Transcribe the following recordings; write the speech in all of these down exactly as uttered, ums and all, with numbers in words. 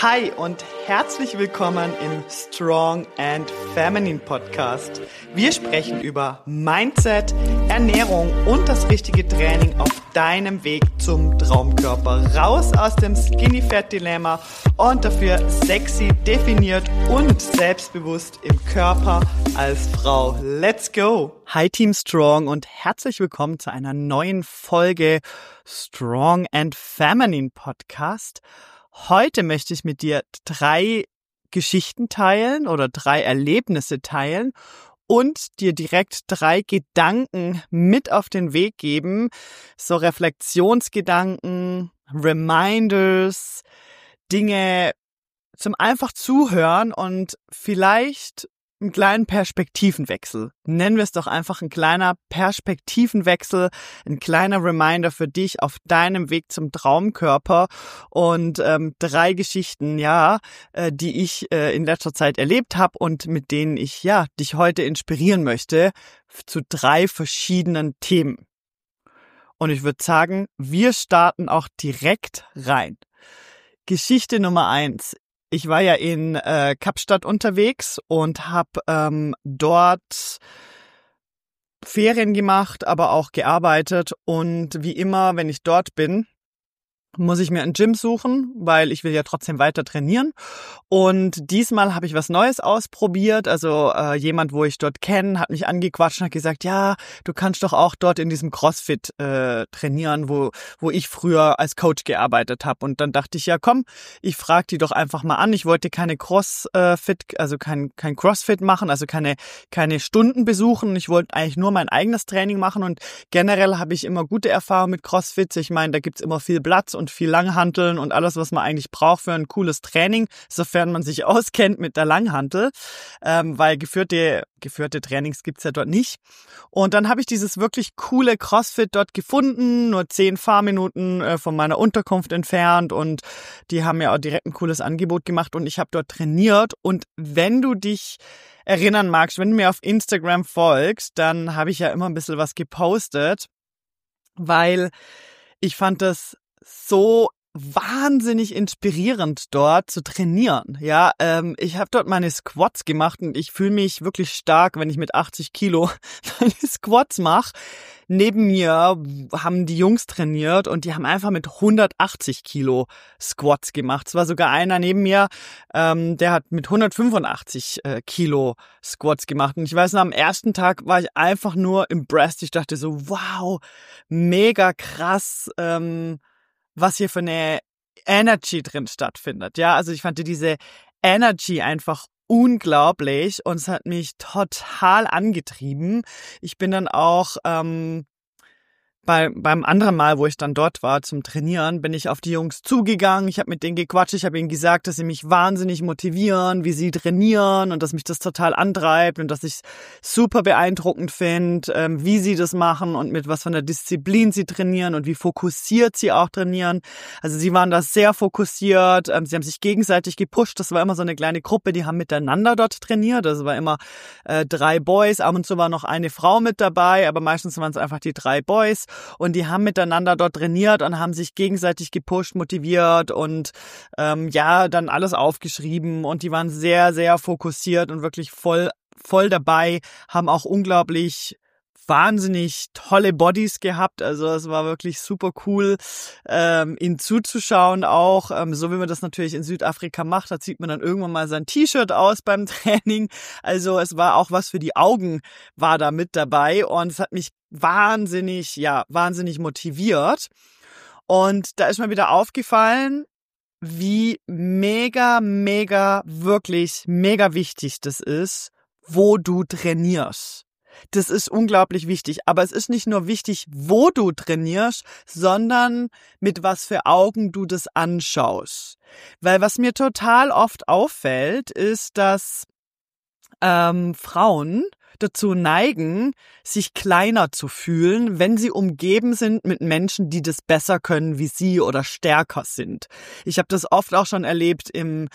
Hi und herzlich willkommen im Strong and Feminine Podcast. Wir sprechen über Mindset, Ernährung und das richtige Training auf deinem Weg zum Traumkörper. Raus aus dem Skinny Fat Dilemma und dafür sexy, definiert und selbstbewusst im Körper als Frau. Let's go! Hi Team Strong und herzlich willkommen zu einer neuen Folge Strong and Feminine Podcast. Heute möchte ich mit dir drei Geschichten teilen oder drei Erlebnisse teilen und dir direkt drei Gedanken mit auf den Weg geben, so Reflexionsgedanken, Reminders, Dinge zum einfach zuhören und vielleicht einen kleinen Perspektivenwechsel. Nennen wir es doch einfach ein kleiner Perspektivenwechsel, ein kleiner Reminder für dich auf deinem Weg zum Traumkörper und ähm, drei Geschichten, ja, äh, die ich äh, in letzter Zeit erlebt habe und mit denen ich ja dich heute inspirieren möchte zu drei verschiedenen Themen. Und ich würde sagen, wir starten auch direkt rein. Geschichte Nummer eins. Ich war ja in äh, Kapstadt unterwegs und habe ähm, dort Ferien gemacht, aber auch gearbeitet. Und wie immer, wenn ich dort bin, muss ich mir ein Gym suchen, weil ich will ja trotzdem weiter trainieren. Und diesmal habe ich was Neues ausprobiert. Also äh, jemand, wo ich dort kenne, hat mich angequatscht und hat gesagt, ja, du kannst doch auch dort in diesem CrossFit äh, trainieren, wo wo ich früher als Coach gearbeitet habe. Und dann dachte ich, ja komm, ich frage die doch einfach mal an. Ich wollte keine CrossFit, also kein kein CrossFit machen, also keine keine Stunden besuchen. Ich wollte eigentlich nur mein eigenes Training machen. Und generell habe ich immer gute Erfahrungen mit CrossFit. Ich meine, da gibt's immer viel Platz und viel Langhanteln und alles, was man eigentlich braucht für ein cooles Training, sofern man sich auskennt mit der Langhantel, ähm, weil geführte geführte Trainings gibt's ja dort nicht. Und dann habe ich dieses wirklich coole CrossFit dort gefunden, nur zehn Fahrminuten äh, von meiner Unterkunft entfernt, und die haben mir auch direkt ein cooles Angebot gemacht und ich habe dort trainiert. Und wenn du dich erinnern magst, wenn du mir auf Instagram folgst, dann habe ich ja immer ein bisschen was gepostet, weil ich fand das so wahnsinnig inspirierend, dort zu trainieren. Ja, ähm, ich habe dort meine Squats gemacht und ich fühle mich wirklich stark, wenn ich mit achtzig Kilo meine Squats mache. Neben mir haben die Jungs trainiert und die haben einfach mit hundertachtzig Kilo Squats gemacht. Es war sogar einer neben mir, ähm, der hat mit hundertfünfundachtzig äh, Kilo Squats gemacht. Und ich weiß noch, am ersten Tag war ich einfach nur impressed. Ich dachte so, wow, mega krass, ähm, was hier für eine Energy drin stattfindet. Ja, also ich fand diese Energy einfach unglaublich und es hat mich total angetrieben. Ich bin dann auch ähm, bei, beim anderen Mal, wo ich dann dort war zum Trainieren, bin ich auf die Jungs zugegangen. Ich habe mit denen gequatscht. Ich habe ihnen gesagt, dass sie mich wahnsinnig motivieren, wie sie trainieren und dass mich das total antreibt und dass ich es super beeindruckend finde, ähm, wie sie das machen und mit was von der Disziplin sie trainieren und wie fokussiert sie auch trainieren. Also sie waren da sehr fokussiert. Ähm, sie haben sich gegenseitig gepusht. Das war immer so eine kleine Gruppe, die haben miteinander dort trainiert. Also war immer äh, drei Boys. Ab und zu war noch eine Frau mit dabei, aber meistens waren es einfach die drei Boys. Und die haben miteinander dort trainiert und haben sich gegenseitig gepusht, motiviert und ähm, ja, dann alles aufgeschrieben. Und die waren sehr, sehr fokussiert und wirklich voll, voll dabei, haben auch unglaublich wahnsinnig tolle Bodies gehabt. Also es war wirklich super cool, ähm, ihnen zuzuschauen auch. Ähm, so wie man das natürlich in Südafrika macht, da zieht man dann irgendwann mal sein T-Shirt aus beim Training. Also es war auch was für die Augen, war da mit dabei. Und es hat mich wahnsinnig, ja, wahnsinnig motiviert. Und da ist mir wieder aufgefallen, wie mega, mega, wirklich mega wichtig das ist, wo du trainierst. Das ist unglaublich wichtig. Aber es ist nicht nur wichtig, wo du trainierst, sondern mit was für Augen du das anschaust. Weil was mir total oft auffällt, ist, dass ähm, Frauen dazu neigen, sich kleiner zu fühlen, wenn sie umgeben sind mit Menschen, die das besser können wie sie oder stärker sind. Ich habe das oft auch schon erlebt im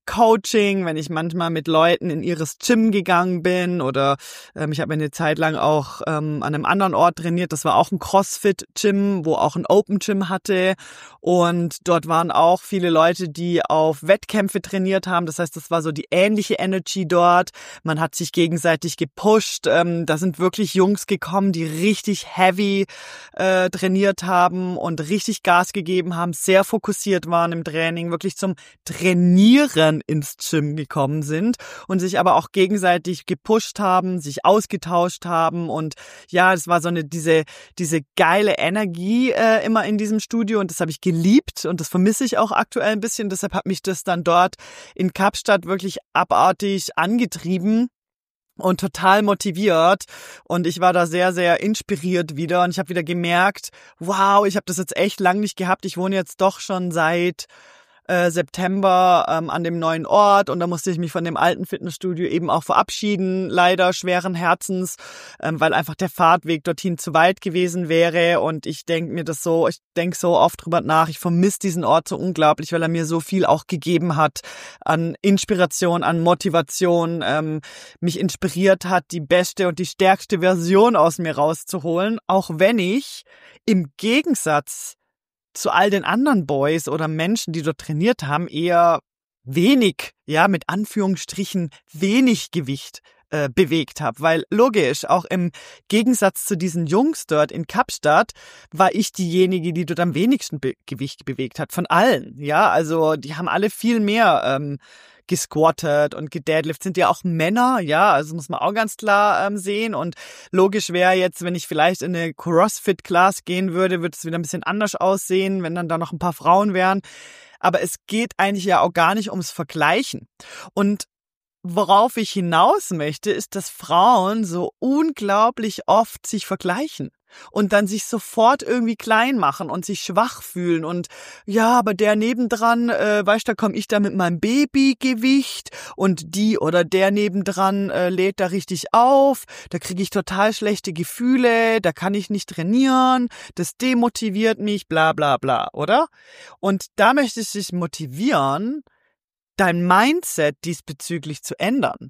Coaching, wenn ich manchmal mit Leuten in ihres Gym gegangen bin oder ähm, ich habe eine Zeit lang auch ähm, an einem anderen Ort trainiert. Das war auch ein CrossFit-Gym, wo auch ein Open-Gym hatte und dort waren auch viele Leute, die auf Wettkämpfe trainiert haben. Das heißt, das war so die ähnliche Energy dort. Man hat sich gegenseitig gepusht. Ähm, da sind wirklich Jungs gekommen, die richtig heavy äh, trainiert haben und richtig Gas gegeben haben, sehr fokussiert waren im Training, wirklich zum Trainieren ins Gym gekommen sind und sich aber auch gegenseitig gepusht haben, sich ausgetauscht haben und ja, es war so eine diese diese geile Energie äh, immer in diesem Studio und das habe ich geliebt und das vermisse ich auch aktuell ein bisschen, deshalb hat mich das dann dort in Kapstadt wirklich abartig angetrieben und total motiviert und ich war da sehr, sehr inspiriert wieder und ich habe wieder gemerkt, wow, ich habe das jetzt echt lang nicht gehabt, ich wohne jetzt doch schon seit Äh, September ähm, an dem neuen Ort und da musste ich mich von dem alten Fitnessstudio eben auch verabschieden, leider schweren Herzens, ähm, weil einfach der Fahrtweg dorthin zu weit gewesen wäre und ich denke mir das so, ich denke so oft drüber nach, ich vermisse diesen Ort so unglaublich, weil er mir so viel auch gegeben hat an Inspiration, an Motivation, ähm, mich inspiriert hat, die beste und die stärkste Version aus mir rauszuholen, auch wenn ich im Gegensatz zu all den anderen Boys oder Menschen, die dort trainiert haben, eher wenig, ja, mit Anführungsstrichen wenig Gewicht äh, bewegt habe. Weil logisch, auch im Gegensatz zu diesen Jungs dort in Kapstadt, war ich diejenige, die dort am wenigsten Be- Gewicht bewegt hat. Von allen, ja, also die haben alle viel mehr ähm, gesquattet und gedeadlift, sind ja auch Männer, ja, also muss man auch ganz klar ähm, sehen und logisch wäre jetzt, wenn ich vielleicht in eine CrossFit-Class gehen würde, würde es wieder ein bisschen anders aussehen, wenn dann da noch ein paar Frauen wären, aber es geht eigentlich ja auch gar nicht ums Vergleichen und worauf ich hinaus möchte, ist, dass Frauen so unglaublich oft sich vergleichen und dann sich sofort irgendwie klein machen und sich schwach fühlen und ja, aber der nebendran, äh, weißt du, da komme ich da mit meinem Babygewicht und die oder der nebendran äh, lädt da richtig auf, da kriege ich total schlechte Gefühle, da kann ich nicht trainieren, das demotiviert mich, bla bla bla, oder? Und da möchte ich dich motivieren, dein Mindset diesbezüglich zu ändern.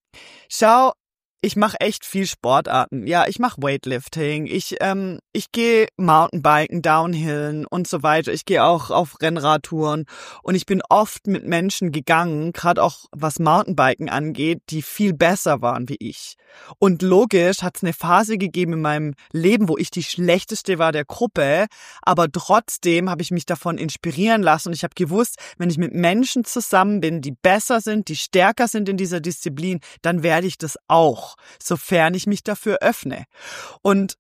Schau, ich mache echt viel Sportarten. Ja, ich mache Weightlifting, ich ähm, ich gehe Mountainbiken, Downhillen und so weiter. Ich gehe auch auf Rennradtouren und ich bin oft mit Menschen gegangen, gerade auch was Mountainbiken angeht, die viel besser waren wie ich. Und logisch hat es eine Phase gegeben in meinem Leben, wo ich die schlechteste war der Gruppe, aber trotzdem habe ich mich davon inspirieren lassen und ich habe gewusst, wenn ich mit Menschen zusammen bin, die besser sind, die stärker sind in dieser Disziplin, dann werde ich das auch, sofern ich mich dafür öffne. Und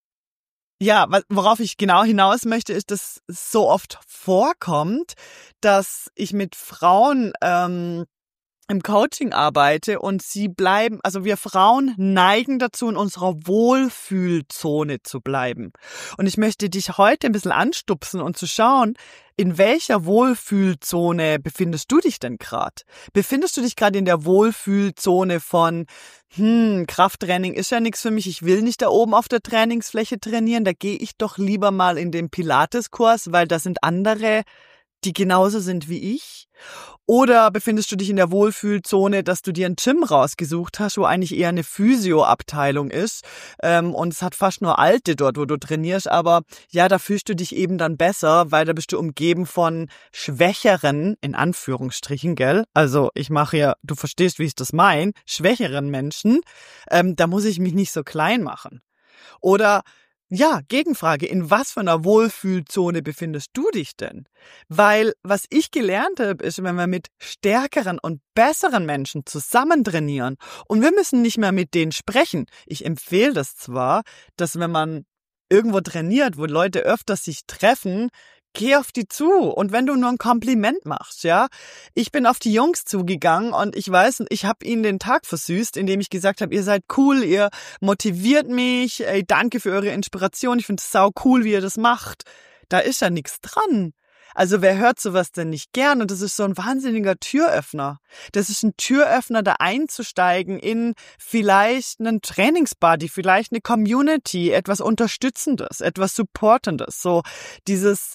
ja, worauf ich genau hinaus möchte, ist, dass es so oft vorkommt, dass ich mit Frauen ähm, im Coaching arbeite und sie bleiben, also wir Frauen neigen dazu, in unserer Wohlfühlzone zu bleiben. Und ich möchte dich heute ein bisschen anstupsen und zu schauen, in welcher Wohlfühlzone befindest du dich denn gerade? Befindest du dich gerade in der Wohlfühlzone von, hm, Krafttraining ist ja nichts für mich, ich will nicht da oben auf der Trainingsfläche trainieren, da gehe ich doch lieber mal in den Pilateskurs, weil da sind andere, die genauso sind wie ich? Oder befindest du dich in der Wohlfühlzone, dass du dir ein Gym rausgesucht hast, wo eigentlich eher eine Physio-Abteilung ist ähm, und es hat fast nur Alte dort, wo du trainierst, aber ja, da fühlst du dich eben dann besser, weil da bist du umgeben von schwächeren, in Anführungsstrichen, gell? Also ich mache ja, du verstehst, wie ich das meine, schwächeren Menschen, ähm, da muss ich mich nicht so klein machen. Oder ja, Gegenfrage, in was für einer Wohlfühlzone befindest du dich denn? Weil was ich gelernt habe, ist, wenn wir mit stärkeren und besseren Menschen zusammen trainieren und wir müssen nicht mehr mit denen sprechen. Ich empfehle das zwar, dass wenn man irgendwo trainiert, wo Leute öfter sich treffen, geh auf die zu und wenn du nur ein Kompliment machst, ja. Ich bin auf die Jungs zugegangen und ich weiß, ich habe ihnen den Tag versüßt, indem ich gesagt habe, ihr seid cool, ihr motiviert mich, ey, danke für eure Inspiration, ich finde es sau cool, wie ihr das macht. Da ist ja nichts dran. Also wer hört sowas denn nicht gern? Und das ist so ein wahnsinniger Türöffner. Das ist ein Türöffner, da einzusteigen in vielleicht einen Trainingsbuddy, vielleicht eine Community, etwas Unterstützendes, etwas Supportendes. So dieses,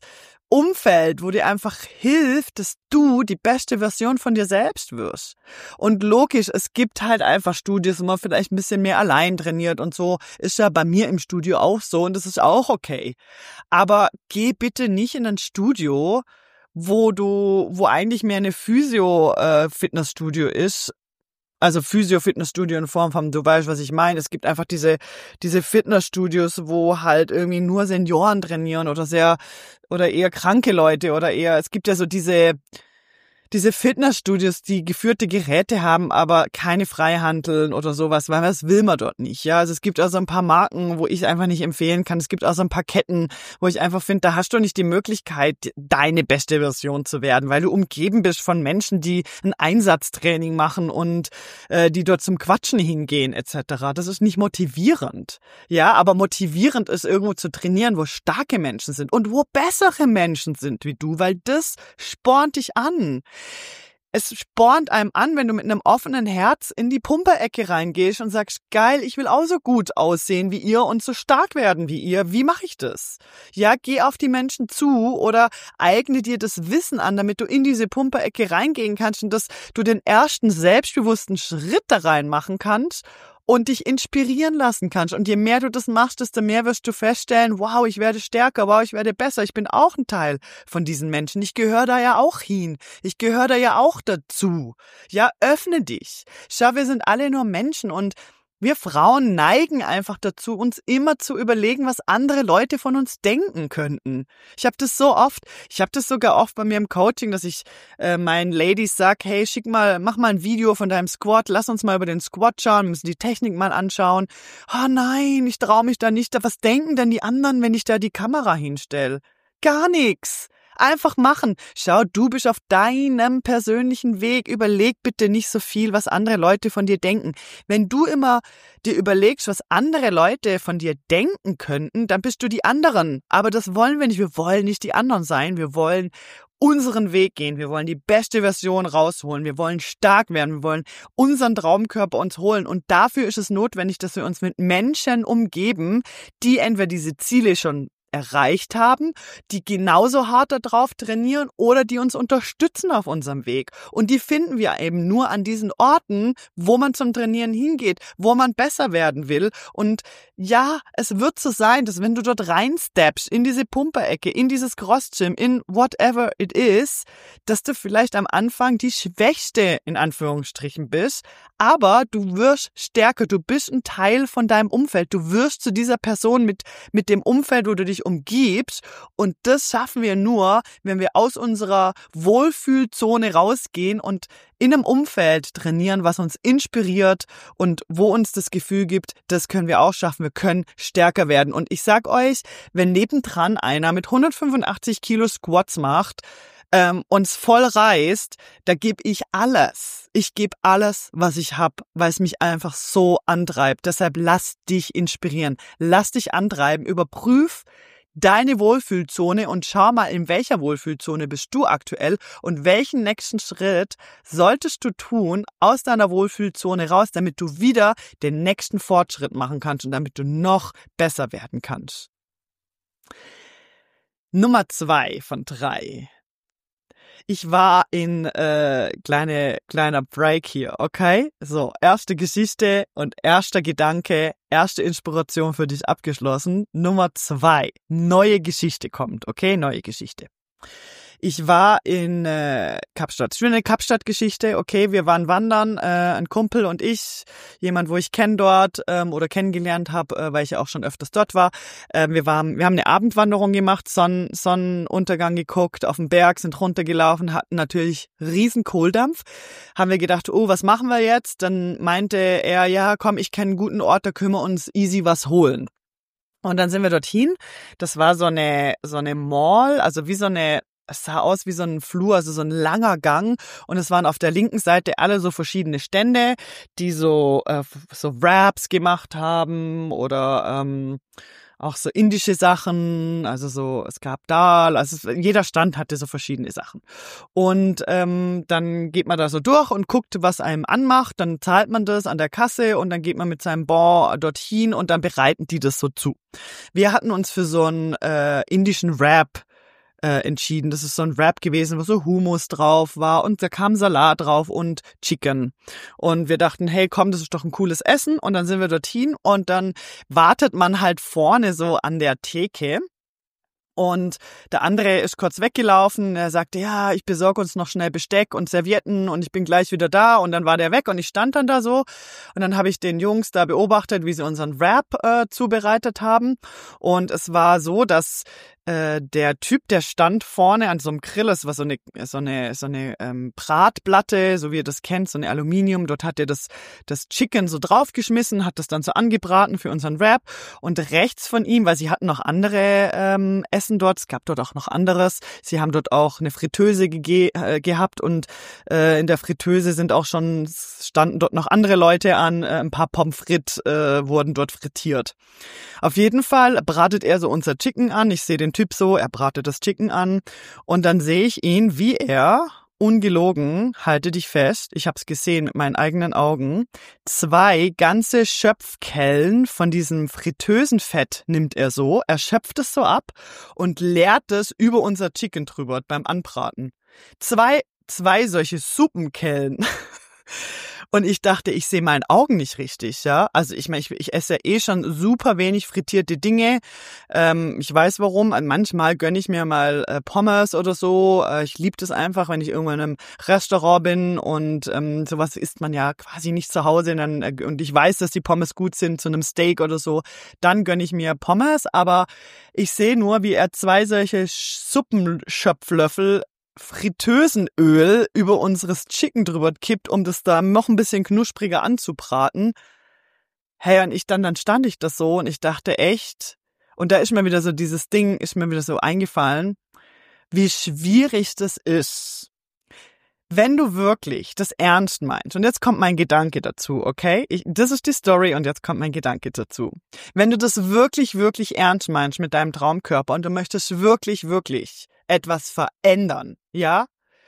Umfeld, wo dir einfach hilft, dass du die beste Version von dir selbst wirst. Und logisch, es gibt halt einfach Studios, wo man vielleicht ein bisschen mehr allein trainiert und so. Ist ja bei mir im Studio auch so und das ist auch okay. Aber geh bitte nicht in ein Studio, wo du, wo eigentlich mehr eine Physio-Fitnessstudio ist. Also Physio-Fitnessstudio in Form von, du weißt, was ich meine. Es gibt einfach diese diese Fitnessstudios, wo halt irgendwie nur Senioren trainieren oder sehr oder eher kranke Leute oder eher, es gibt ja so diese diese Fitnessstudios, die geführte Geräte haben, aber keine Freihandeln oder sowas, weil das will man dort nicht. Ja, also es gibt also ein paar Marken, wo ich einfach nicht empfehlen kann. Es gibt auch so ein paar Ketten, wo ich einfach finde, da hast du nicht die Möglichkeit, deine beste Version zu werden, weil du umgeben bist von Menschen, die ein Einsatztraining machen und äh, die dort zum Quatschen hingehen et cetera. Das ist nicht motivierend. Ja, aber motivierend ist irgendwo zu trainieren, wo starke Menschen sind und wo bessere Menschen sind wie du, weil das spornt dich an. Es spornt einem an, wenn du mit einem offenen Herz in die Pumperecke reingehst und sagst, geil, ich will auch so gut aussehen wie ihr und so stark werden wie ihr. Wie mache ich das? Ja, geh auf die Menschen zu oder eigne dir das Wissen an, damit du in diese Pumperecke reingehen kannst und dass du den ersten selbstbewussten Schritt da rein machen kannst und dich inspirieren lassen kannst. Und je mehr du das machst, desto mehr wirst du feststellen, wow, ich werde stärker, wow, ich werde besser. Ich bin auch ein Teil von diesen Menschen. Ich gehöre da ja auch hin. Ich gehöre da ja auch dazu. Ja, öffne dich. Schau, wir sind alle nur Menschen und wir Frauen neigen einfach dazu, uns immer zu überlegen, was andere Leute von uns denken könnten. Ich habe das so oft, ich habe das sogar oft bei mir im Coaching, dass ich äh, meinen Ladies sag, hey, schick mal, mach mal ein Video von deinem Squat, lass uns mal über den Squat schauen, wir müssen die Technik mal anschauen. Oh nein, ich traue mich da nicht. Was denken denn die anderen, wenn ich da die Kamera hinstelle? Gar nichts. Einfach machen. Schau, du bist auf deinem persönlichen Weg. Überleg bitte nicht so viel, was andere Leute von dir denken. Wenn du immer dir überlegst, was andere Leute von dir denken könnten, dann bist du die anderen. Aber das wollen wir nicht. Wir wollen nicht die anderen sein. Wir wollen unseren Weg gehen. Wir wollen die beste Version rausholen. Wir wollen stark werden. Wir wollen unseren Traumkörper uns holen. Und dafür ist es notwendig, dass wir uns mit Menschen umgeben, die entweder diese Ziele schon erreicht haben, die genauso hart darauf trainieren oder die uns unterstützen auf unserem Weg. Und die finden wir eben nur an diesen Orten, wo man zum Trainieren hingeht, wo man besser werden will. Und ja, es wird so sein, dass wenn du dort reinsteppst in diese Pumperecke, in dieses Cross-Gym, in whatever it is, dass du vielleicht am Anfang die Schwächste in Anführungsstrichen bist, aber du wirst stärker, du bist ein Teil von deinem Umfeld, du wirst zu dieser Person mit, mit dem Umfeld, wo du dich umgibst, und das schaffen wir nur, wenn wir aus unserer Wohlfühlzone rausgehen und in einem Umfeld trainieren, was uns inspiriert und wo uns das Gefühl gibt, das können wir auch schaffen, wir können stärker werden. Und ich sag euch, wenn nebendran einer mit hundertfünfundachtzig Kilo Squats macht, ähm, uns voll reißt, da gebe ich alles. Ich gebe alles, was ich hab, weil es mich einfach so antreibt. Deshalb lass dich inspirieren. Lass dich antreiben. Überprüf deine Wohlfühlzone und schau mal, in welcher Wohlfühlzone bist du aktuell und welchen nächsten Schritt solltest du tun aus deiner Wohlfühlzone raus, damit du wieder den nächsten Fortschritt machen kannst und damit du noch besser werden kannst. Nummer zwei von drei. Ich war in äh, kleine kleiner Break hier, okay? So, erste Geschichte und erster Gedanke, erste Inspiration für dich abgeschlossen. Nummer zwei, neue Geschichte kommt, okay? Neue Geschichte. Ich war in äh, Kapstadt. Ich bin eine Kapstadt-Geschichte. Okay, wir waren wandern, äh, ein Kumpel und ich, jemand, wo ich kenne dort ähm, oder kennengelernt habe, äh, weil ich ja auch schon öfters dort war. Äh, wir waren, wir haben eine Abendwanderung gemacht, Sonnen, Sonnenuntergang geguckt, auf den Berg, sind runtergelaufen, hatten natürlich riesen Kohldampf. Haben wir gedacht, oh, was machen wir jetzt? Dann meinte er, ja, komm, ich kenne einen guten Ort, da können wir uns easy was holen. Und dann sind wir dorthin. Das war so eine so eine Mall, also wie so eine Es sah aus wie so ein Flur, also so ein langer Gang, und es waren auf der linken Seite alle so verschiedene Stände, die so äh, so Wraps gemacht haben oder ähm, auch so indische Sachen, also so, es gab Dal, also es, jeder Stand hatte so verschiedene Sachen. Und ähm, dann geht man da so durch und guckt, was einem anmacht, dann zahlt man das an der Kasse und dann geht man mit seinem Bon dorthin und dann bereiten die das so zu. Wir hatten uns für so einen äh, indischen Wrap äh, entschieden. Das ist so ein Wrap gewesen, wo so Hummus drauf war und da kam Salat drauf und Chicken. Und wir dachten, hey, komm, das ist doch ein cooles Essen. Und dann sind wir dorthin und dann wartet man halt vorne so an der Theke. Und der andere ist kurz weggelaufen. Er sagte, ja, ich besorge uns noch schnell Besteck und Servietten und ich bin gleich wieder da. Und dann war der weg und ich stand dann da so. Und dann habe ich den Jungs da beobachtet, wie sie unseren Wrap äh, zubereitet haben. Und es war so, dass äh, der Typ, der stand vorne an so einem Grill, es war so eine so eine so eine ähm, Bratplatte, so wie ihr das kennt, so eine Aluminium. Dort hat er das das Chicken so draufgeschmissen, hat das dann so angebraten für unseren Wrap. Und rechts von ihm, weil sie hatten noch andere ähm, Essen dort, es gab dort auch noch anderes. Sie haben dort auch eine Fritteuse gege- äh, gehabt und äh, in der Fritteuse sind auch schon, standen dort noch andere Leute an, äh, ein paar Pommes frites äh, wurden dort frittiert. Auf jeden Fall bratet er so unser Chicken an. Ich sehe den Typ so, er bratet das Chicken an und dann sehe ich ihn, wie er, ungelogen, halte dich fest, ich habe es gesehen mit meinen eigenen Augen, zwei ganze Schöpfkellen von diesem Fritteusenfett nimmt er so, er schöpft es so ab und leert es über unser Chicken drüber beim Anbraten. Zwei, zwei solche Suppenkellen. Und ich dachte, ich sehe meinen Augen nicht richtig, ja. Also ich meine, ich, ich esse ja eh schon super wenig frittierte Dinge. Ähm, ich weiß warum. Manchmal gönne ich mir mal äh, Pommes oder so. Äh, ich liebe das einfach, wenn ich irgendwo in einem Restaurant bin und ähm, sowas isst man ja quasi nicht zu Hause. Dann, äh, und ich weiß, dass die Pommes gut sind zu einem Steak oder so. Dann gönne ich mir Pommes. Aber ich sehe nur, wie er zwei solche Suppenschöpflöffel Fritteusenöl über unseres Chicken drüber kippt, um das da noch ein bisschen knuspriger anzubraten. Hey, und ich dann, dann stand ich das so und ich dachte echt, und da ist mir wieder so dieses Ding, ist mir wieder so eingefallen, wie schwierig das ist, wenn du wirklich das ernst meinst. Und jetzt kommt mein Gedanke dazu, okay? Ich, das ist die Story und jetzt kommt mein Gedanke dazu. Wenn du das wirklich, wirklich ernst meinst mit deinem Traumkörper und du möchtest wirklich, wirklich etwas verändern, ja,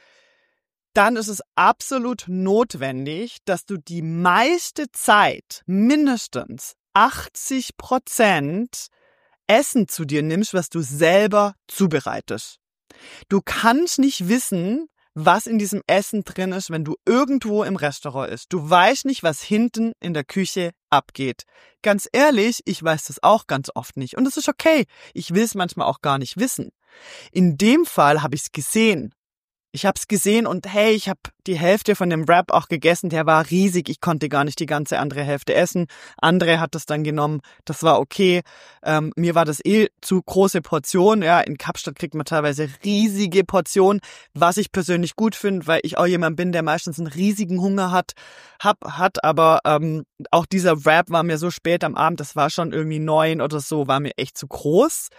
dann ist es absolut notwendig, dass du die meiste Zeit, mindestens achtzig Prozent Essen zu dir nimmst, was du selber zubereitest. Du kannst nicht wissen, was in diesem Essen drin ist, wenn du irgendwo im Restaurant isst. Du weißt nicht, was hinten in der Küche abgeht. Ganz ehrlich, ich weiß das auch ganz oft nicht. Und es ist okay. Ich will es manchmal auch gar nicht wissen. In dem Fall habe ich es gesehen. Ich habe es gesehen und hey, ich habe die Hälfte von dem Wrap auch gegessen. Der war riesig. Ich konnte gar nicht die ganze andere Hälfte essen. Andre hat das dann genommen. Das war okay. Ähm, mir war das eh zu große Portion. Ja, in Kapstadt kriegt man teilweise riesige Portionen, was ich persönlich gut finde, weil ich auch jemand bin, der meistens einen riesigen Hunger hat. Hab, hat, aber ähm, auch dieser Wrap war mir so spät am Abend. Das war schon irgendwie neun oder so, war mir echt zu groß.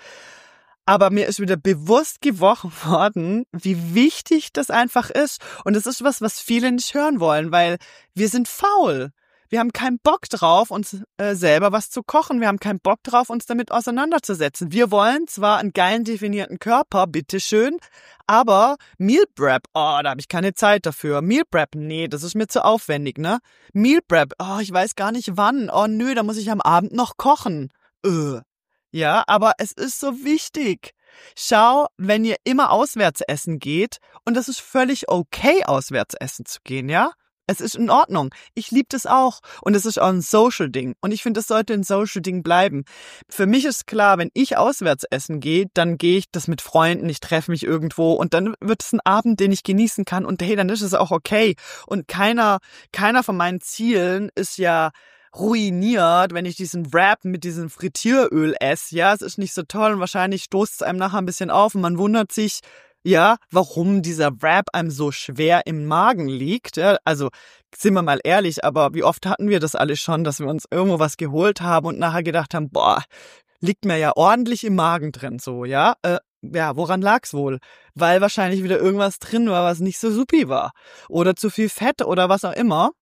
Aber mir ist wieder bewusst geworden, wie wichtig das einfach ist. Und das ist was, was viele nicht hören wollen, weil wir sind faul. Wir haben keinen Bock drauf, uns äh, selber was zu kochen. Wir haben keinen Bock drauf, uns damit auseinanderzusetzen. Wir wollen zwar einen geilen, definierten Körper, bitteschön, aber Meal Prep, oh, da habe ich keine Zeit dafür. Meal Prep, nee, das ist mir zu aufwendig, ne? Meal Prep, oh, ich weiß gar nicht wann. Oh, nö, da muss ich am Abend noch kochen. Öh. Ja, aber es ist so wichtig. Schau, wenn ihr immer auswärts essen geht, und das ist völlig okay, auswärts essen zu gehen, ja? Es ist in Ordnung. Ich liebe das auch. Und es ist auch ein Social-Ding. Und ich finde, es sollte ein Social-Ding bleiben. Für mich ist klar, wenn ich auswärts essen gehe, dann gehe ich das mit Freunden, ich treffe mich irgendwo und dann wird es ein Abend, den ich genießen kann. Und hey, dann ist es auch okay. Und keiner, keiner von meinen Zielen ist ja ruiniert, wenn ich diesen Wrap mit diesem Frittieröl esse. Ja, es ist nicht so toll und wahrscheinlich stoßt es einem nachher ein bisschen auf und man wundert sich, ja, warum dieser Wrap einem so schwer im Magen liegt. Ja, also sind wir mal ehrlich, aber wie oft hatten wir das alles schon, dass wir uns irgendwo was geholt haben und nachher gedacht haben, boah, liegt mir ja ordentlich im Magen drin, so, ja. Äh, ja, woran lag's wohl? Weil wahrscheinlich wieder irgendwas drin war, was nicht so supi war. Oder zu viel Fett oder was auch immer.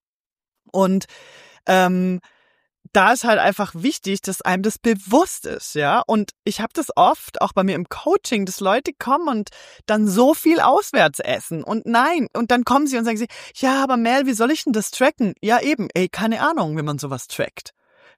Und Ähm, da ist halt einfach wichtig, dass einem das bewusst ist, ja. Und ich habe das oft, auch bei mir im Coaching, dass Leute kommen und dann so viel auswärts essen. Und nein, und dann kommen sie und sagen sie, ja, aber Mel, wie soll ich denn das tracken? Ja eben, ey, keine Ahnung, wie man sowas trackt.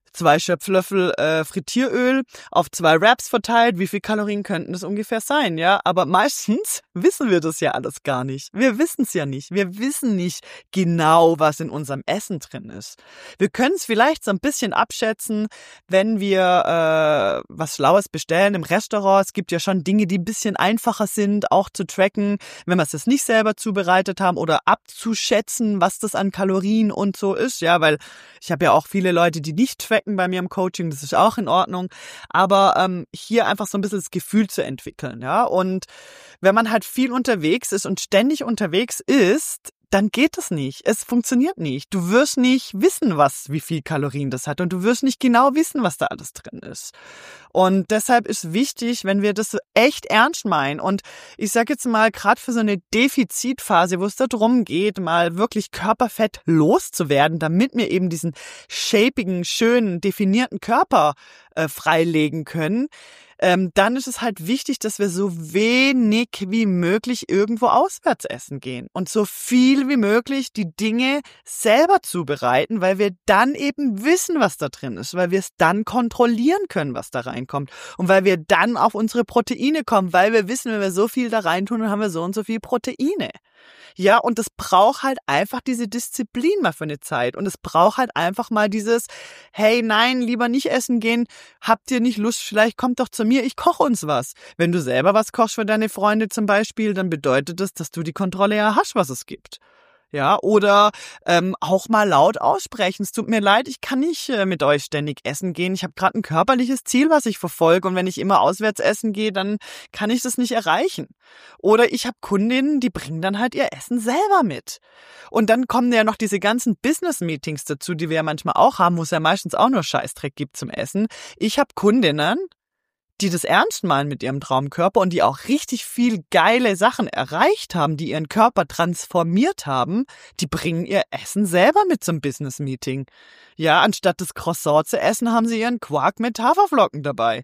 zwei Schöpflöffel äh, Frittieröl auf zwei Wraps verteilt. Wie viel Kalorien könnten das ungefähr sein, ja? Aber meistens wissen wir das ja alles gar nicht. Wir wissen es ja nicht. Wir wissen nicht genau, was in unserem Essen drin ist. Wir können es vielleicht so ein bisschen abschätzen, wenn wir äh, was Schlaues bestellen im Restaurant. Es gibt ja schon Dinge, die ein bisschen einfacher sind, auch zu tracken, wenn wir es das nicht selber zubereitet haben oder abzuschätzen, was das an Kalorien und so ist. Ja, weil ich habe ja auch viele Leute, die nicht tracken bei mir im Coaching. Das ist auch in Ordnung. Aber ähm, hier einfach so ein bisschen das Gefühl zu entwickeln. Ja, und wenn man halt viel unterwegs ist und ständig unterwegs ist, dann geht es nicht. Es funktioniert nicht. Du wirst nicht wissen, was, wie viel Kalorien das hat und du wirst nicht genau wissen, was da alles drin ist. Und deshalb ist wichtig, wenn wir das so echt ernst meinen und ich sage jetzt mal, gerade für so eine Defizitphase, wo es darum geht, mal wirklich Körperfett loszuwerden, damit wir eben diesen shapigen, schönen, definierten Körper äh, freilegen können, Ähm, dann ist es halt wichtig, dass wir so wenig wie möglich irgendwo auswärts essen gehen und so viel wie möglich die Dinge selber zubereiten, weil wir dann eben wissen, was da drin ist, weil wir es dann kontrollieren können, was da reinkommt und weil wir dann auf unsere Proteine kommen, weil wir wissen, wenn wir so viel da reintun, dann haben wir so und so viel Proteine. Ja, und das braucht halt einfach diese Disziplin mal für eine Zeit. Und es braucht halt einfach mal dieses, hey, nein, lieber nicht essen gehen. Habt ihr nicht Lust? Vielleicht kommt doch zu mir, ich koche uns was. Wenn du selber was kochst für deine Freunde zum Beispiel, dann bedeutet das, dass du die Kontrolle ja hast, was es gibt. Ja, oder ähm, auch mal laut aussprechen. Es tut mir leid, ich kann nicht äh, mit euch ständig essen gehen. Ich habe gerade ein körperliches Ziel, was ich verfolge. Und wenn ich immer auswärts essen gehe, dann kann ich das nicht erreichen. Oder ich habe Kundinnen, die bringen dann halt ihr Essen selber mit. Und dann kommen ja noch diese ganzen Business-Meetings dazu, die wir ja manchmal auch haben, wo es ja meistens auch nur Scheißdreck gibt zum Essen. Ich habe Kundinnen, die das ernst meinen mit ihrem Traumkörper und die auch richtig viel geile Sachen erreicht haben, die ihren Körper transformiert haben, die bringen ihr Essen selber mit zum Business-Meeting. Ja, anstatt das Croissant zu essen, haben sie ihren Quark mit Haferflocken dabei.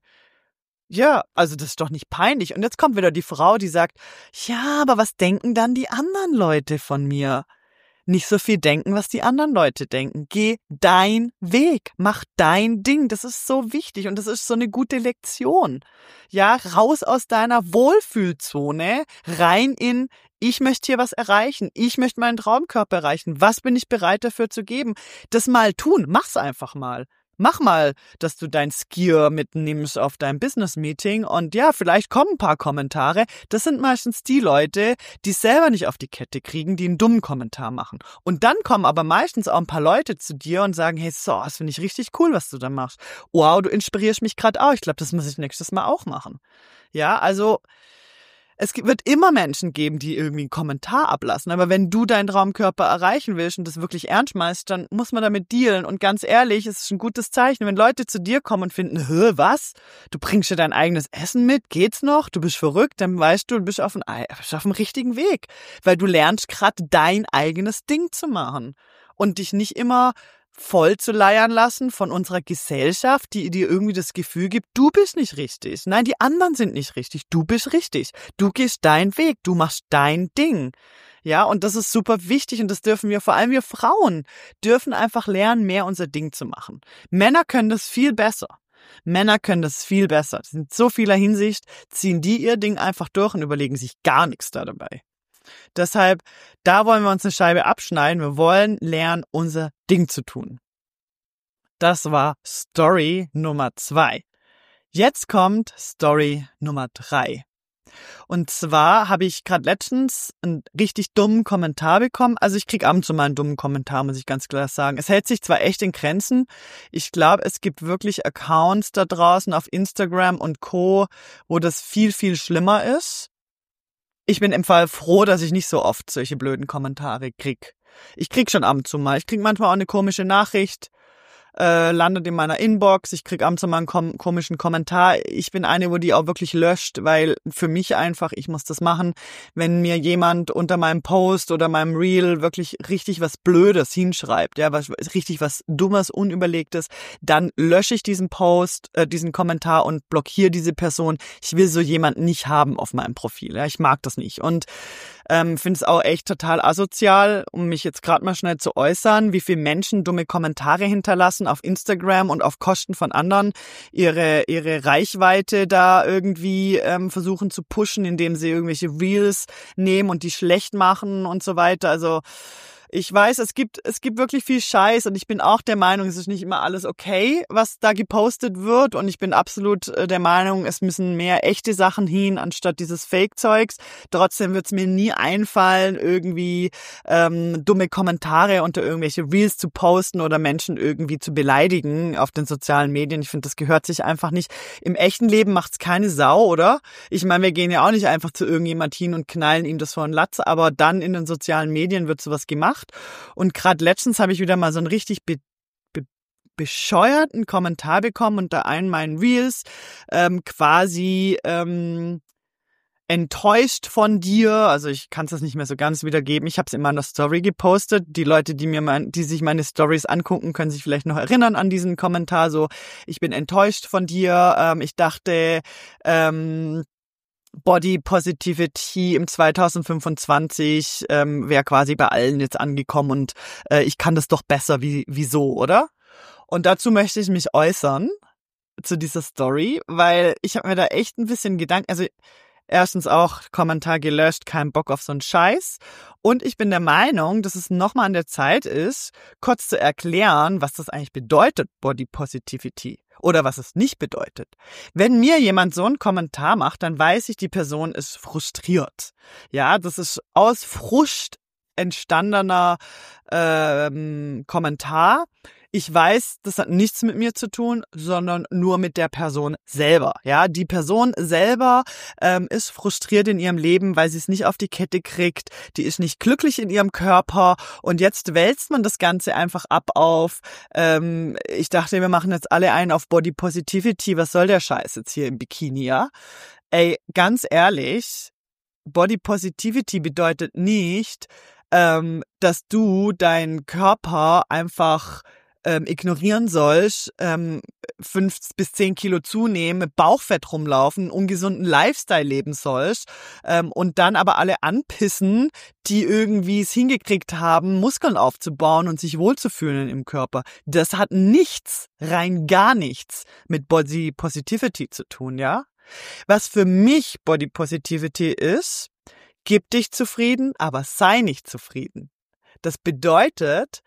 Ja, also das ist doch nicht peinlich. Und jetzt kommt wieder die Frau, die sagt, ja, aber was denken dann die anderen Leute von mir? Nicht so viel denken, was die anderen Leute denken. Geh dein Weg, mach dein Ding. Das ist so wichtig und das ist so eine gute Lektion. Ja, raus aus deiner Wohlfühlzone, rein in, ich möchte hier was erreichen. Ich möchte meinen Traumkörper erreichen. Was bin ich bereit dafür zu geben? Das mal tun. Mach's einfach mal. Mach mal, dass du dein Skier mitnimmst auf dein Business-Meeting und ja, vielleicht kommen ein paar Kommentare. Das sind meistens die Leute, die es selber nicht auf die Kette kriegen, die einen dummen Kommentar machen. Und dann kommen aber meistens auch ein paar Leute zu dir und sagen, hey, so, das finde ich richtig cool, was du da machst. Wow, du inspirierst mich gerade auch. Ich glaube, das muss ich nächstes Mal auch machen. Ja, also es wird immer Menschen geben, die irgendwie einen Kommentar ablassen. Aber wenn du deinen Traumkörper erreichen willst und das wirklich ernst meinst, dann muss man damit dealen. Und ganz ehrlich, es ist ein gutes Zeichen, wenn Leute zu dir kommen und finden, hä, was? Du bringst dir dein eigenes Essen mit? Geht's noch? Du bist verrückt? Dann weißt du, du bist auf, ein, bist auf dem richtigen Weg. Weil du lernst gerade dein eigenes Ding zu machen. Und dich nicht immer voll zu leiern lassen von unserer Gesellschaft, die dir irgendwie das Gefühl gibt, du bist nicht richtig. Nein, die anderen sind nicht richtig. Du bist richtig. Du gehst deinen Weg. Du machst dein Ding. Ja, und das ist super wichtig und das dürfen wir, vor allem wir Frauen, dürfen einfach lernen, mehr unser Ding zu machen. Männer können das viel besser. Männer können das viel besser. In so vieler Hinsicht ziehen die ihr Ding einfach durch und überlegen sich gar nichts da dabei. Deshalb, da wollen wir uns eine Scheibe abschneiden. Wir wollen lernen, unser Ding zu tun. Das war Story Nummer zwei. Jetzt kommt Story Nummer drei. Und zwar habe ich gerade letztens einen richtig dummen Kommentar bekommen. Also ich kriege ab und zu mal einen dummen Kommentar, muss ich ganz klar sagen. Es hält sich zwar echt in Grenzen. Ich glaube, es gibt wirklich Accounts da draußen auf Instagram und Co., wo das viel, viel schlimmer ist. Ich bin im Fall froh, dass ich nicht so oft solche blöden Kommentare krieg. Ich krieg schon ab und zu mal. Ich krieg manchmal auch eine komische Nachricht, äh, landet in meiner Inbox. Ich krieg ab und zu mal einen kom- komischen Kommentar. Ich bin eine, wo die auch wirklich löscht, weil für mich einfach, ich muss das machen, wenn mir jemand unter meinem Post oder meinem Reel wirklich richtig was Blödes hinschreibt, ja, was richtig was Dummes, Unüberlegtes, dann lösche ich diesen Post, äh, diesen Kommentar und blockiere diese Person. Ich will so jemanden nicht haben auf meinem Profil. Ja, ich mag das nicht. Und Ähm, finde es auch echt total asozial, um mich jetzt gerade mal schnell zu äußern, wie viele Menschen dumme Kommentare hinterlassen auf Instagram und auf Kosten von anderen ihre ihre Reichweite da irgendwie ähm, versuchen zu pushen, indem sie irgendwelche Reels nehmen und die schlecht machen und so weiter. Also ich weiß, es gibt es gibt wirklich viel Scheiß und ich bin auch der Meinung, es ist nicht immer alles okay, was da gepostet wird und ich bin absolut der Meinung, es müssen mehr echte Sachen hin, anstatt dieses Fake-Zeugs. Trotzdem wird es mir nie einfallen, irgendwie ähm, dumme Kommentare unter irgendwelche Reels zu posten oder Menschen irgendwie zu beleidigen auf den sozialen Medien. Ich finde, das gehört sich einfach nicht. Im echten Leben macht's keine Sau, oder? Ich meine, wir gehen ja auch nicht einfach zu irgendjemand hin und knallen ihm das vor den Latz, aber dann in den sozialen Medien wird sowas gemacht. Und gerade letztens habe ich wieder mal so einen richtig be- be- bescheuerten Kommentar bekommen unter einen meinen Reels, ähm, quasi ähm, enttäuscht von dir. Also ich kann es das nicht mehr so ganz wiedergeben. Ich habe es in meiner Story gepostet. Die Leute, die mir mein, die sich meine Stories angucken, können sich vielleicht noch erinnern an diesen Kommentar. So, ich bin enttäuscht von dir. Ähm, ich dachte, ähm, Body Positivity im zwanzig fünfundzwanzig ähm, wäre quasi bei allen jetzt angekommen und äh, ich kann das doch besser, wie wieso, oder? Und dazu möchte ich mich äußern, zu dieser Story, weil ich habe mir da echt ein bisschen Gedanken, also erstens auch Kommentar gelöscht, kein Bock auf so einen Scheiß und ich bin der Meinung, dass es nochmal an der Zeit ist, kurz zu erklären, was das eigentlich bedeutet, Body Positivity. Oder was es nicht bedeutet. Wenn mir jemand so einen Kommentar macht, dann weiß ich, die Person ist frustriert. Ja, das ist aus Frust entstandener ähm, Kommentar. Ich weiß, das hat nichts mit mir zu tun, sondern nur mit der Person selber. Ja, die Person selber ähm, ist frustriert in ihrem Leben, weil sie es nicht auf die Kette kriegt. Die ist nicht glücklich in ihrem Körper und jetzt wälzt man das Ganze einfach ab auf. Ähm, ich dachte, wir machen jetzt alle einen auf Body Positivity. Was soll der Scheiß jetzt hier im Bikini, ja? Ey, ganz ehrlich, Body Positivity bedeutet nicht, ähm, dass du deinen Körper einfach Ähm, ignorieren sollst, ähm, fünf bis zehn Kilo zunehmen, mit Bauchfett rumlaufen, ungesunden Lifestyle leben sollst ähm, und dann aber alle anpissen, die irgendwie es hingekriegt haben, Muskeln aufzubauen und sich wohlzufühlen im Körper. Das hat nichts, rein gar nichts mit Body Positivity zu tun, ja? Was für mich Body Positivity ist, gib dich zufrieden, aber sei nicht zufrieden. Das bedeutet,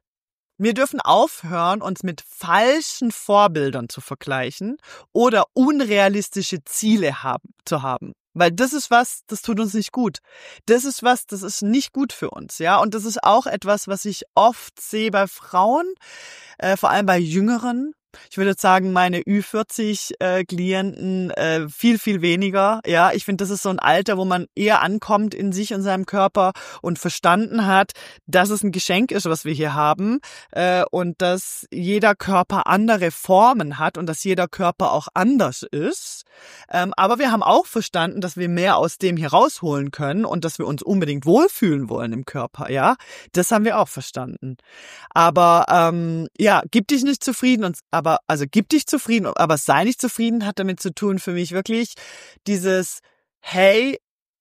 wir dürfen aufhören, uns mit falschen Vorbildern zu vergleichen oder unrealistische Ziele haben, zu haben. Weil das ist was, das tut uns nicht gut. Das ist was, das ist nicht gut für uns, ja. Und das ist auch etwas, was ich oft sehe bei Frauen, äh, vor allem bei Jüngeren. Ich würde sagen, meine Ü vierzig äh, Klienten äh, viel, viel weniger. Ja, ich finde, das ist so ein Alter, wo man eher ankommt in sich und seinem Körper und verstanden hat, dass es ein Geschenk ist, was wir hier haben äh, und dass jeder Körper andere Formen hat und dass jeder Körper auch anders ist. Ähm, aber wir haben auch verstanden, dass wir mehr aus dem hier rausholen können und dass wir uns unbedingt wohlfühlen wollen im Körper. Ja, das haben wir auch verstanden. Aber ähm, ja, gib dich nicht zufrieden und aber also gib dich zufrieden, aber sei nicht zufrieden, hat damit zu tun für mich wirklich dieses, hey,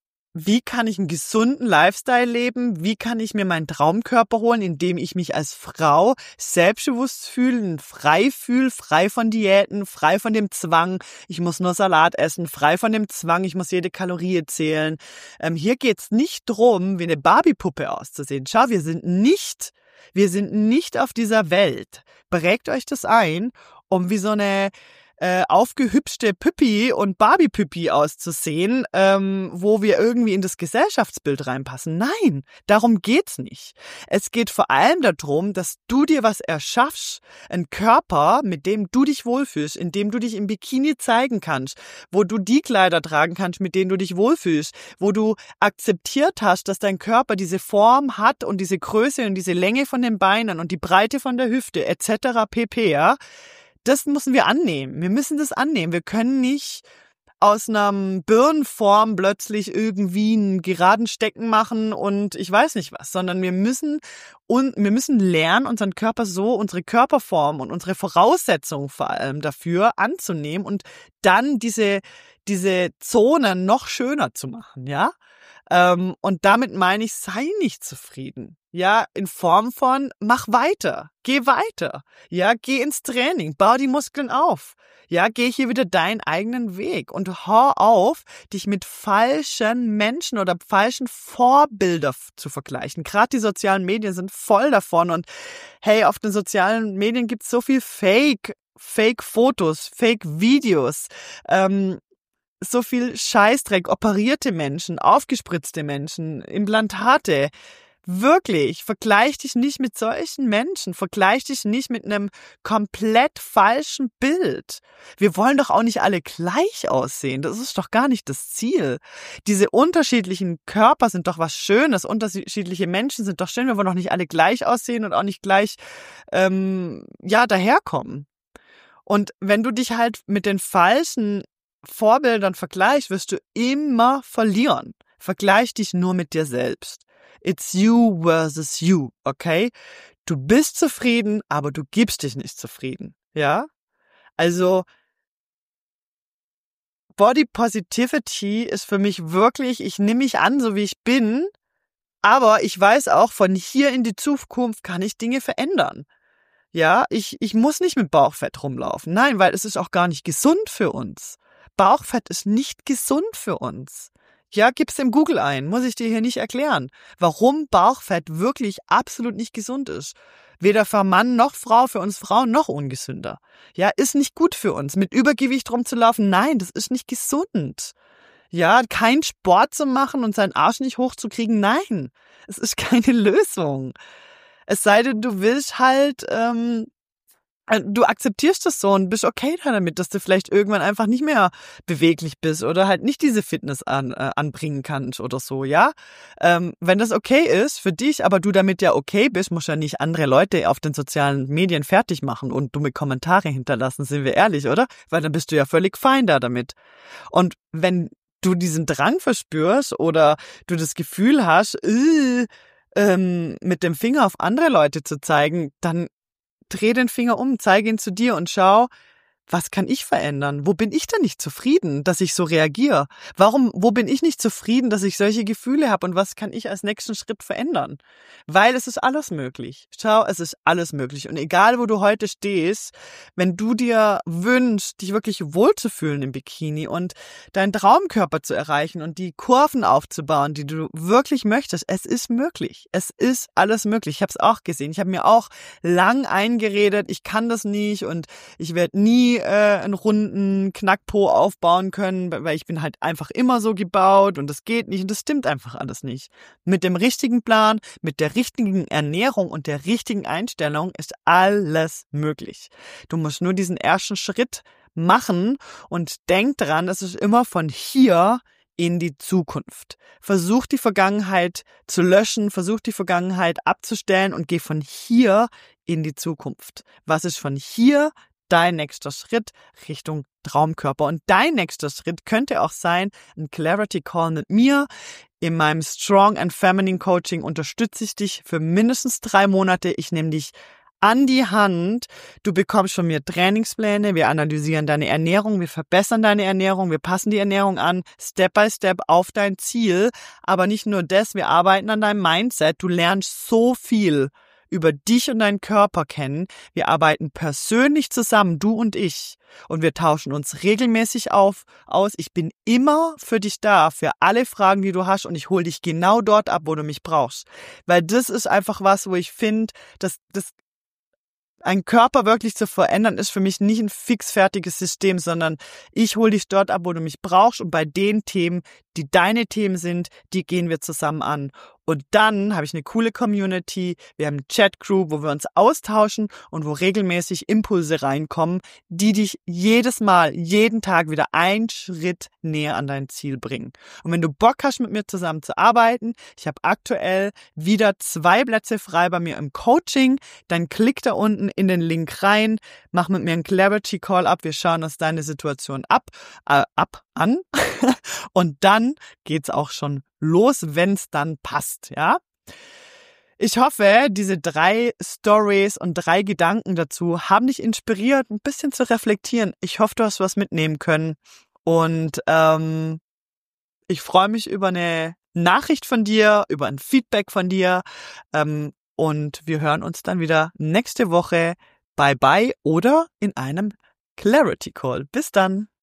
wie kann ich einen gesunden Lifestyle leben? Wie kann ich mir meinen Traumkörper holen, indem ich mich als Frau selbstbewusst fühle, frei fühle, frei von Diäten, frei von dem Zwang, ich muss nur Salat essen, frei von dem Zwang, ich muss jede Kalorie zählen. Ähm, hier geht's nicht drum, wie eine Barbie-Puppe auszusehen. Schau, wir sind nicht Wir sind nicht auf dieser Welt. Prägt euch das ein, um wie so eine äh, aufgehübschte Püppi und Barbie-Püppi auszusehen, ähm, wo wir irgendwie in das Gesellschaftsbild reinpassen. Nein, darum geht's nicht. Es geht vor allem darum, dass du dir was erschaffst, einen Körper, mit dem du dich wohlfühlst, in dem du dich im Bikini zeigen kannst, wo du die Kleider tragen kannst, mit denen du dich wohlfühlst, wo du akzeptiert hast, dass dein Körper diese Form hat und diese Größe und diese Länge von den Beinen und die Breite von der Hüfte et cetera pp. Ja? Das müssen wir annehmen. Wir müssen das annehmen. Wir können nicht aus einer Birnenform plötzlich irgendwie einen geraden Stecken machen und ich weiß nicht was, sondern wir müssen und wir müssen lernen, unseren Körper so, unsere Körperform und unsere Voraussetzungen vor allem dafür anzunehmen und dann diese diese Zonen noch schöner zu machen, ja. Ähm, und damit meine ich, sei nicht zufrieden. Ja, in Form von, mach weiter, geh weiter. Ja, geh ins Training, bau die Muskeln auf. Ja, geh hier wieder deinen eigenen Weg und hör auf, dich mit falschen Menschen oder falschen Vorbildern zu vergleichen. Gerade die sozialen Medien sind voll davon und hey, auf den sozialen Medien gibt's so viel Fake, Fake-Fotos, Fake-Videos, ähm, so viel Scheißdreck, operierte Menschen, aufgespritzte Menschen, Implantate. Wirklich, vergleich dich nicht mit solchen Menschen, vergleich dich nicht mit einem komplett falschen Bild. Wir wollen doch auch nicht alle gleich aussehen, das ist doch gar nicht das Ziel. Diese unterschiedlichen Körper sind doch was Schönes, unterschiedliche Menschen sind doch schön, wir wollen doch nicht alle gleich aussehen und auch nicht gleich, ähm, ja, daherkommen. Und wenn du dich halt mit den falschen Vorbildern vergleichst, wirst du immer verlieren. Vergleich dich nur mit dir selbst. It's you versus you, okay? Du bist zufrieden, aber du gibst dich nicht zufrieden, ja? Also, Body Positivity ist für mich wirklich, ich nehme mich an, so wie ich bin, aber ich weiß auch, von hier in die Zukunft kann ich Dinge verändern. Ja, ich, ich muss nicht mit Bauchfett rumlaufen. Nein, weil es ist auch gar nicht gesund für uns. Bauchfett ist nicht gesund für uns. Ja, gib's im Google ein, muss ich dir hier nicht erklären, warum Bauchfett wirklich absolut nicht gesund ist. Weder für Mann noch Frau, für uns Frauen noch ungesünder. Ja, ist nicht gut für uns, mit Übergewicht rumzulaufen. Nein, das ist nicht gesund. Ja, keinen Sport zu machen und seinen Arsch nicht hochzukriegen. Nein, es ist keine Lösung. Es sei denn, du willst halt, ähm, du akzeptierst das so und bist okay damit, dass du vielleicht irgendwann einfach nicht mehr beweglich bist oder halt nicht diese Fitness an, äh, anbringen kannst oder so, ja. Ähm, wenn das okay ist für dich, aber du damit ja okay bist, musst du ja nicht andere Leute auf den sozialen Medien fertig machen und dumme Kommentare hinterlassen, sind wir ehrlich, oder? Weil dann bist du ja völlig fein da damit. Und wenn du diesen Drang verspürst oder du das Gefühl hast, äh, ähm, mit dem Finger auf andere Leute zu zeigen, dann dreh den Finger um, zeige ihn zu dir und schau, was kann ich verändern? Wo bin ich denn nicht zufrieden, dass ich so reagiere? Warum, wo bin ich nicht zufrieden, dass ich solche Gefühle habe und was kann ich als nächsten Schritt verändern? Weil es ist alles möglich. Schau, es ist alles möglich. Und egal, wo du heute stehst, wenn du dir wünschst, dich wirklich wohlzufühlen im Bikini und deinen Traumkörper zu erreichen und die Kurven aufzubauen, die du wirklich möchtest, es ist möglich. Es ist alles möglich. Ich habe es auch gesehen. Ich habe mir auch lang eingeredet, ich kann das nicht und ich werde nie einen runden Knackpo aufbauen können, weil ich bin halt einfach immer so gebaut und das geht nicht und das stimmt einfach alles nicht. Mit dem richtigen Plan, mit der richtigen Ernährung und der richtigen Einstellung ist alles möglich. Du musst nur diesen ersten Schritt machen und denk dran, es ist immer von hier in die Zukunft. Versuch die Vergangenheit zu löschen, versuch die Vergangenheit abzustellen und geh von hier in die Zukunft. Was ist von hier dein nächster Schritt Richtung Traumkörper? Und dein nächster Schritt könnte auch sein, ein Clarity Call mit mir. In meinem Strong and Feminine Coaching unterstütze ich dich für mindestens drei Monate. Ich nehme dich an die Hand. Du bekommst von mir Trainingspläne. Wir analysieren deine Ernährung. Wir verbessern deine Ernährung. Wir passen die Ernährung an, Step by Step auf dein Ziel. Aber nicht nur das, wir arbeiten an deinem Mindset. Du lernst so viel über dich und deinen Körper kennen. Wir arbeiten persönlich zusammen, du und ich. Und wir tauschen uns regelmäßig auf, aus. Ich bin immer für dich da, für alle Fragen, die du hast. Und ich hole dich genau dort ab, wo du mich brauchst. Weil das ist einfach was, wo ich finde, dass das ein Körper wirklich zu verändern, ist für mich nicht ein fixfertiges System, sondern ich hole dich dort ab, wo du mich brauchst. Und bei den Themen, die deine Themen sind, die gehen wir zusammen an. Und dann habe ich eine coole Community, wir haben eine Chat-Crew, wo wir uns austauschen und wo regelmäßig Impulse reinkommen, die dich jedes Mal, jeden Tag wieder einen Schritt näher an dein Ziel bringen. Und wenn du Bock hast, mit mir zusammen zu arbeiten, ich habe aktuell wieder zwei Plätze frei bei mir im Coaching, dann klick da unten in den Link rein, mach mit mir einen Clarity Call ab, wir schauen uns deine Situation ab, äh, ab an und dann geht's auch schon los, wenn's dann passt, ja. Ich hoffe, diese drei Stories und drei Gedanken dazu haben dich inspiriert, ein bisschen zu reflektieren. Ich hoffe, du hast was mitnehmen können und ähm, ich freue mich über eine Nachricht von dir, über ein Feedback von dir. Ähm, und wir hören uns dann wieder nächste Woche. Bye bye oder in einem Clarity Call. Bis dann.